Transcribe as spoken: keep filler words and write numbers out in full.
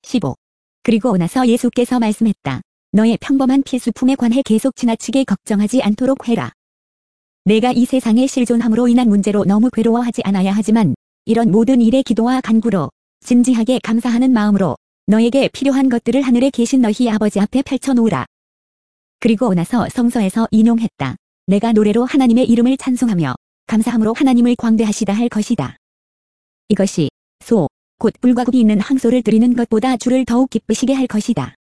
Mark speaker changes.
Speaker 1: 십오. 그리고 나서 예수께서 말씀했다. 너의 평범한 필수품에 관해 계속 지나치게 걱정하지 않도록 해라. 내가 이 세상의 실존함으로 인한 문제로 너무 괴로워하지 않아야 하지만 이런 모든 일에 기도와 간구로 진지하게 감사하는 마음으로 너에게 필요한 것들을 하늘에 계신 너희 아버지 앞에 펼쳐놓으라. 그리고 나서 성서에서 인용했다. 내가 노래로 하나님의 이름을 찬송하며 감사함으로 하나님을 광대하시다 할 것이다. 이것이 소, 곧 불과 굽이 있는 황소를 드리는 것보다 주를 더욱 기쁘시게 할 것이다.